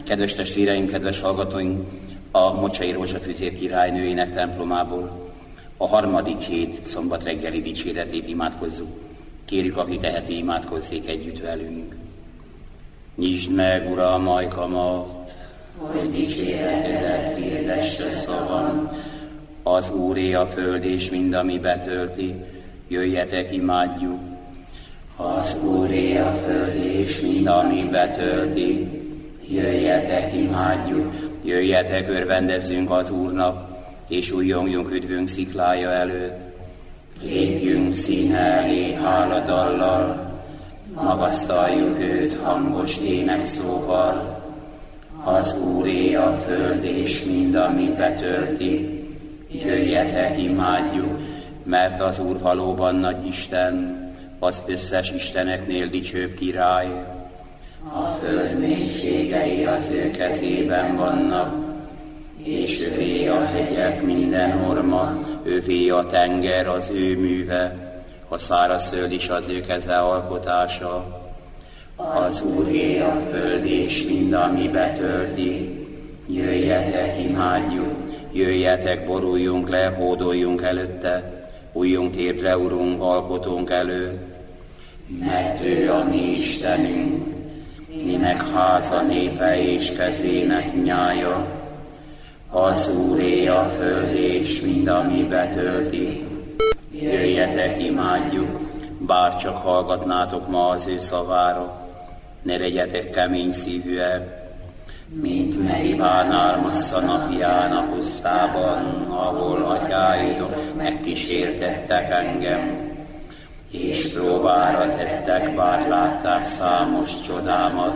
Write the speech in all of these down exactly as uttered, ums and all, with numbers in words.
Kedves testvéreim, kedves hallgatóink, a Mocsai Rózsafüzér királynőjének templomából a harmadik hét szombat reggeli dicséretét imádkozzuk. Kérjük, aki teheti, imádkozzék együtt velünk. Nyisd meg, Uram, ajkamat, hogy dicséretedet hirdesse szavam. Az Úré a föld és mind, ami betölti, jöjjetek, imádjuk. Az Úré a föld és mind, ami betölti, jöjjetek, imádjuk. Jöjjetek, örvendezzünk az Úrnak, és újjongjunk üdvünk sziklája előtt. Lépjünk színe elé háladallal, magasztaljuk őt hangos énekszóval. Az Úré a föld és mind, ami betölti, jöjjetek, imádjuk, mert az Úr valóban nagy Isten, az összes isteneknél dicsőbb király. A föld mélységei az ő kezében vannak, és övé a hegyek minden orma, övé a tenger az ő műve, a szárazföld is az ő keze alkotása. Az Úré a föld és mind, ami betölti, jöjjetek, imádjuk, jöjjetek, boruljunk le, hódoljunk előtte, újjunk térdre, Urunk, alkotónk előtt. Mert ő a mi Istenünk, minek háza népe és kezének nyája. Az Úré a föld és mind, ami betölti, jöjjetek, imádjuk, bár csak hallgatnátok ma az ő szavára, ne legyetek kemény szívűek, mint Meribánál Massza napján a pusztában, ahol atyáidok megkísértettek engem, és próbára tettek, bár látták számos csodámat.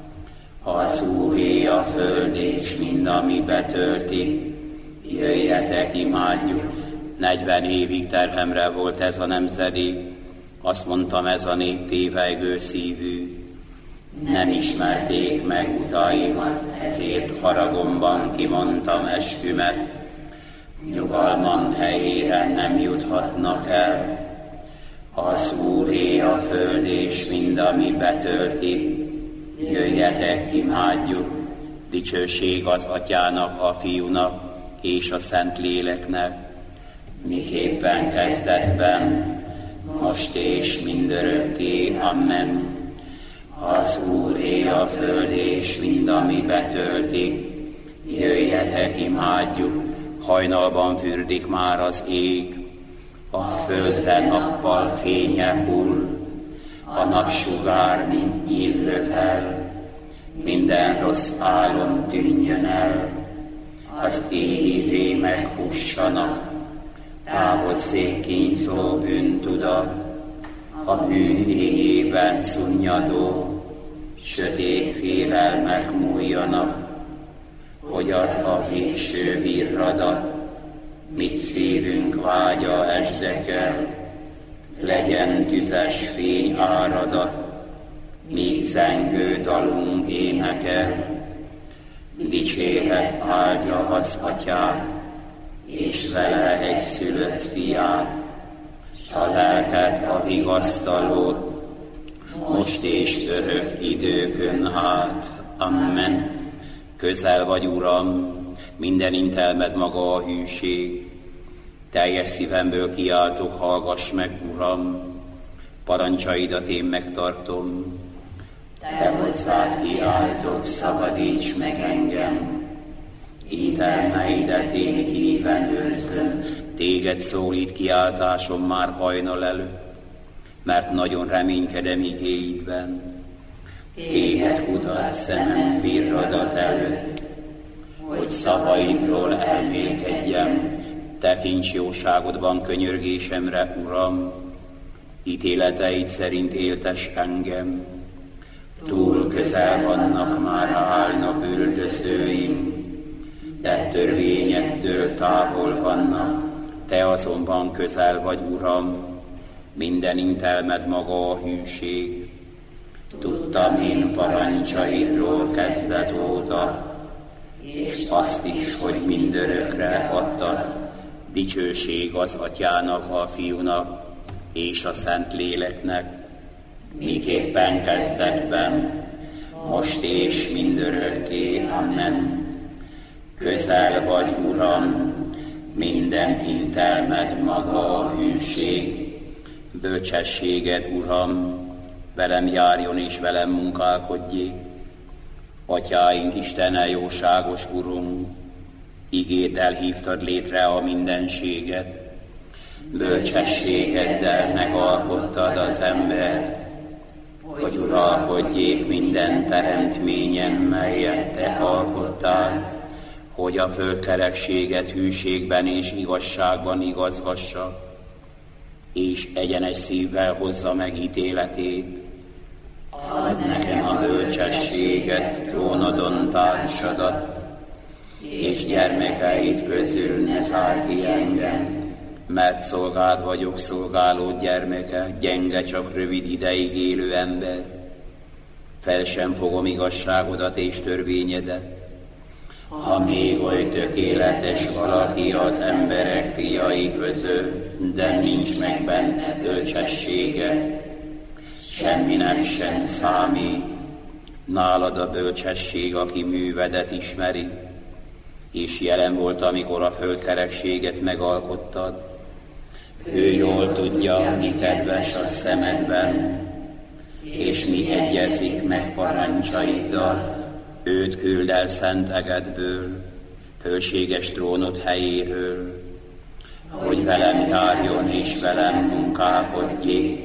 Az Úré a föld és mind, ami betölti, jöjjetek, imádjuk. Negyven évig terhemre volt ez a nemzedék, azt mondtam, ez a nép tévejgő szívű. Nem ismerték meg utaimat, ezért haragomban kimondtam eskümet. Nyugalmam helyére nem juthatnak el. Az Úré a föld és mind, ami betölti, jöjjetek, imádjuk. Dicsőség az Atyának, a Fiúnak és a Szentléleknek, miképpen kezdetben, most és mindörökké. Amen. Az Úré a föld és mind, ami betölti, jöjjetek, imádjuk. Hajnalban fürdik már az ég, a földre nappal fénye hull, a napsugár, mint nyíl röpel, minden rossz álom tűnjön el, az égi rémek fussanak, távozzék kínzó bűntudat, a bűn éjében szunnyadó, sötét félelmek múljanak, hogy az a végső virradat, mit szívünk vágya esdekel, legyen tüzes fény áradat, míg zengő dalunk énekel. Dicséret áldja az Atyát, és vele egy szülött fiát, s a lelket, a vigasztalót, most és örök időkön át. Amen. Közel vagy, Uram, minden intelmed maga a hűség. Teljes szívemből kiáltok, hallgass meg, Uram, parancsaidat én megtartom. Te hozzád kiáltok, szabadíts meg engem. Intelmeidet én híven őrzöm. Téged szólít kiáltásom már hajnal előtt, mert nagyon reménykedem igéidben. Téged kutat szemem virradat előtt, hogy szavaidról elmélkedjem. Tekints jóságodban könyörgésemre, Uram, ítéleteid szerint éltes engem. Túl közel vannak, már állnak üldözőim, de törvényettől távol vannak, te azonban közel vagy, Uram, minden intelmed maga a hűség. Tudtam én parancsaidról kezdet óta, és azt is, hogy mindörökre adtad. Dicsőség az Atyának, a Fiúnak és a Szentléleknek, miképpen kezdetben, most most és mindörökké. Amen. Közel vagy, Uram, minden intelmed maga a hűség. Bölcsességed, Uram, velem járjon és velem munkálkodjék. Atyáink Istene, jóságos Urunk, igéddel hívtad létre a mindenséget. Bölcsességeddel megalkottad az ember, hogy uralkodjék minden teremtményen, melyet te alkottál, hogy a földkerekséget hűségben és igazságban igazgassa, és egyenes szívvel hozza meg ítéletét. Add nekem a bölcsességet, trónodon társadat, és gyermekeid közül ne zárj ki engem, mert szolgád vagyok, szolgálód gyermeke, gyenge, csak rövid ideig élő ember. Fel sem fogom igazságodat és törvényedet. Ha még oly tökéletes valaki az emberek fiai között, de nincs meg benne bölcsessége, semminek sem számít. Nálad a bölcsesség, aki művedet ismeri, és jelen volt, amikor a földkerekséget megalkottad. Ő jól tudja, mi kedves a szemedben, és mi egyezik meg parancsaiddal. Őt küld el szent egedből, fölséges trónod helyéről, hogy velem járjon és velem munkálkodjék,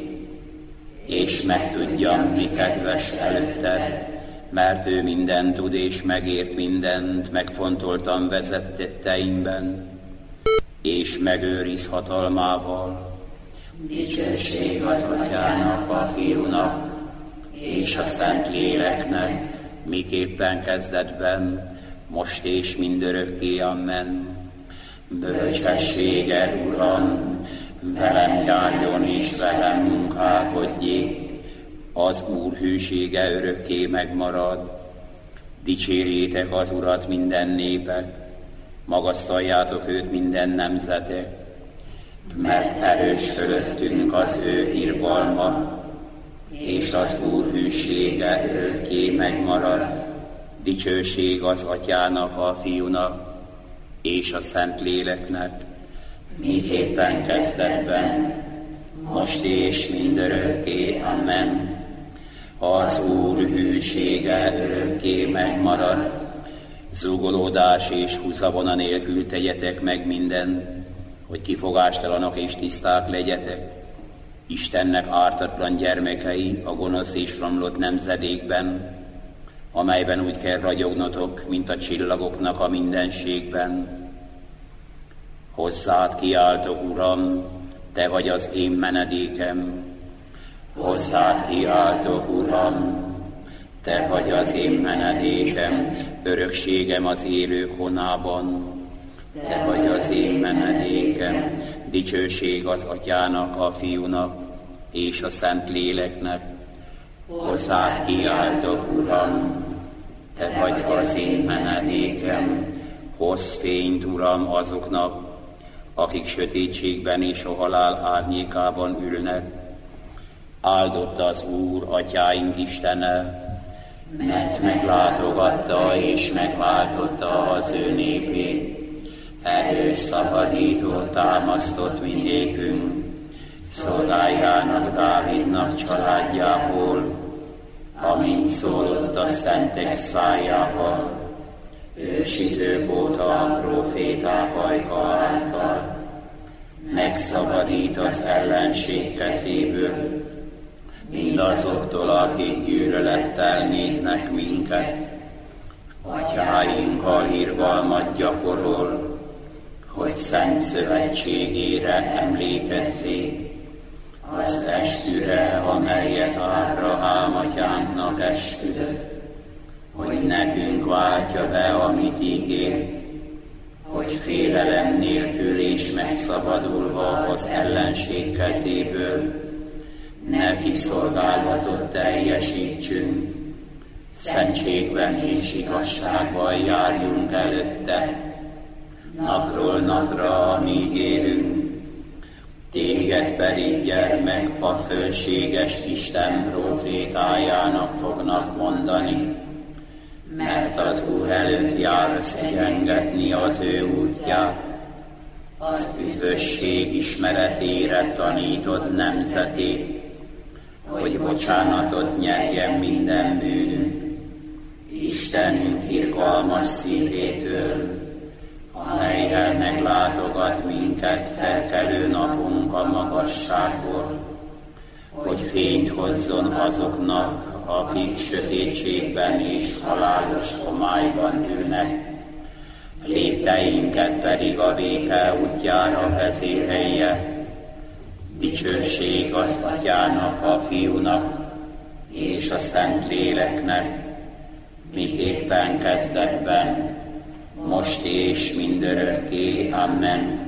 és megtudjam, mi kedves előtted, mert ő mindent tud és megért mindent, megfontoltam vezettetteimben, és megőriz hatalmával. Dicsőség az Atyának, a Fiúnak, és a Szent Léleknek, miképpen kezdetben, most és mindörökké. Amen. Bölcsességed, Uram, velem járjon és velem munkálkodjék, az Úr hűsége örökké megmarad. Dicsérjétek az Urat minden népek, magasztaljátok őt minden nemzetek, mert erős fölöttünk az ő irgalma, és az Úr hűsége örökké megmarad. Dicsőség az Atyának, a Fiúnak, és a Szent Léleknek, miképpen kezdetben, most és mindörökké. Amen. Az Úr hűsége örökké megmarad. Zúgolódás és húzavona nélkül tegyetek meg mindent, hogy kifogástalanok és tiszták legyetek. Istennek ártatlan gyermekei a gonosz és romlott nemzedékben, amelyben úgy kell ragyognotok, mint a csillagoknak a mindenségben. Hozzád kiáltok, Uram, te vagy az én menedékem. Hozzád kiáltok, Uram, te vagy az én menedékem, örökségem az élők honában. Te vagy az én menedékem, dicsőség az Atyának, a Fiúnak, és a Szent Léleknek. Hozzád kiáltok, Uram, te vagy az én menedékem, hozz fényt, Uram, azoknak, akik sötétségben és a halál árnyékában ülnek. Áldott az Úr, Atyáink Istene, mert meglátogatta és megváltotta az ő népét. Erős szabadító támasztott mindékünk, szolgájának, Dávidnak családjából, amint szólott a szentek szájával, ősidők óta a proféták ajka által. Megszabadít az ellenség kezéből, mindazoktól, akik gyűlölettel néznek minket. Atyáinkkal irgalmat gyakorol, hogy szent szövetségére emlékezzék, az esküre, amelyet Ábrahám atyánknak esküdött, hogy nekünk váltja be, amit ígér, hogy félelem nélkül és megszabadulva az ellenség kezéből neki szolgálatot teljesítsünk, szentségben és igazságban járjunk előtte, napról napra, amíg élünk. Téged pedig, gyermek, a fölséges Isten profétájának fognak mondani, az Úr előtt jársz egyengetni az ő útját. Az üdvösség ismeretére tanítod nemzetét, hogy bocsánatot nyerjen minden bűnünk. Istenünk irgalmas szívétől, amelyel meglátogat minket felkelő napunk a magasságból, hogy fényt hozzon azoknak, akik sötétségben és halálos homályban ülnek, lépteinket pedig a béke útjára vezérelje. Dicsőség az Atyának, a Fiúnak és a Szentléleknek, miképpen kezdetben, most és mindörökké. Amen.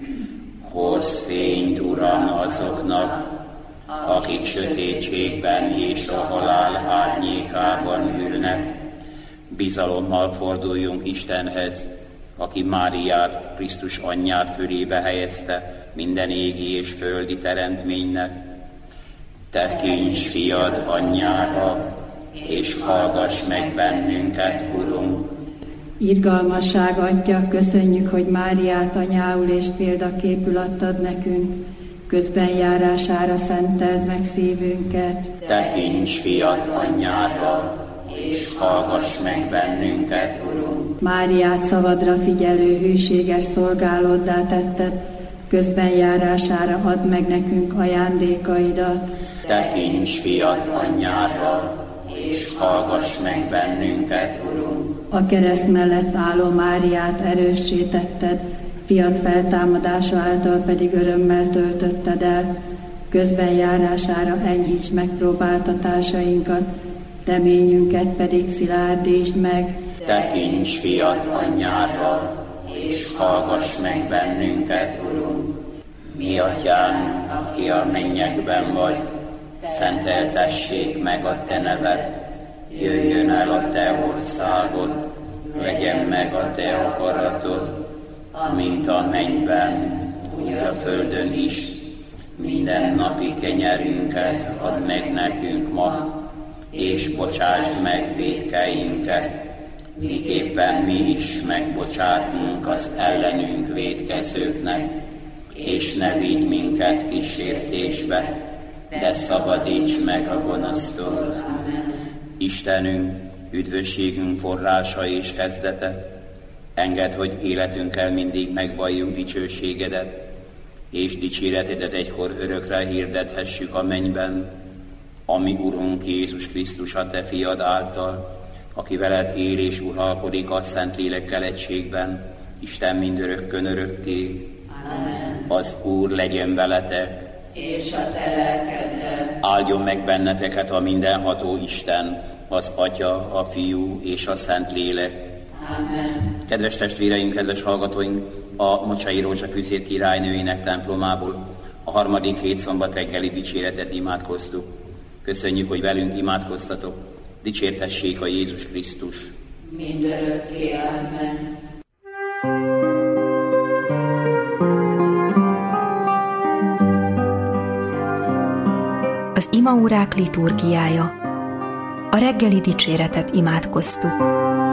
Hozz fényt, Uram, azoknak, akik sötétségben és a halál árnyékában ülnek. Bizalommal forduljunk Istenhez, aki Máriát, Krisztus anyját fölébe helyezte minden égi és földi teremtménynek. Tekints fiad anyjára, és hallgass meg bennünket, Urunk. Irgalmasság Atya, köszönjük, hogy Máriát anyául és példaképül adtad nekünk, közben járására szenteld meg szívünket. Tekints fiad anyjára, és hallgass meg bennünket, Urunk. Máriát szavadra figyelő hűséges szolgálóddá tetted, közben járására add meg nekünk ajándékaidat. Tekints fiad anyjára, és hallgass meg bennünket, Urunk. A kereszt mellett álló Máriát erőssé tetted, fiad feltámadása által pedig örömmel töltötted el, közben járására enyhíts megpróbáltatásainkat, reményünket pedig szilárdítsd meg. Tekints fiad anyjára, és hallgass meg bennünket, Urunk. Mi Atyánk, aki a mennyekben vagy, szenteltessék meg a te neved, jöjjön el a te országod, legyen meg a te akaratod, mint a mennyben, úgy a földön is. Minden napi kenyerünket add meg nekünk ma, és bocsásd meg vétkeinket, miképpen mi is megbocsátunk az ellenünk vétkezőknek, és ne vigy minket kísértésbe, de szabadíts meg a gonosztól. Istenünk, üdvösségünk forrása és kezdete, engedd, hogy életünkkel mindig megvalljunk dicsőségedet, és dicséretedet egykor örökre hirdethessük a mennyben, ami Urunk Jézus Krisztus a te fiad által, aki veled él és uralkodik a Szentlélekkel egységben, Isten mindörökkön örökké. Amen. Az Úr legyen veletek, és a te lelkeddel. Áldjon meg benneteket a mindenható Isten, az Atya, a Fiú és a Szentlélek. Amen. Kedves testvéreink, kedves hallgatóink, a Mocsai Rózsa Küszér királynőjének templomából a harmadik hét szombat reggeli dicséretet imádkoztuk. Köszönjük, hogy velünk imádkoztatok. Dicsértessék a Jézus Krisztus. Mindörökké. Amen. Az imaórák liturgiája. A reggeli dicséretet imádkoztuk.